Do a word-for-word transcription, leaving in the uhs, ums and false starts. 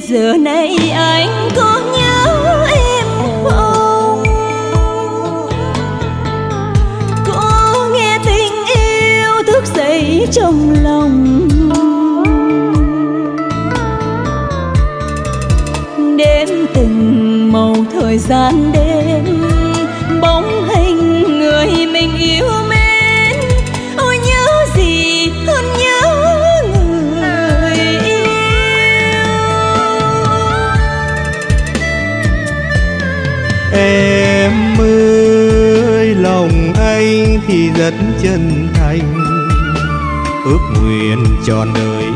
giờ này anh có nhớ em không? Có nghe tình yêu thức dậy trong lòng, đếm từng màu thời gian đêm, bóng hình người mình yêu mến. Ôi nhớ gì hơn nhớ người yêu. Em ơi, lòng anh thì rất chân thành, ước nguyện trọn đời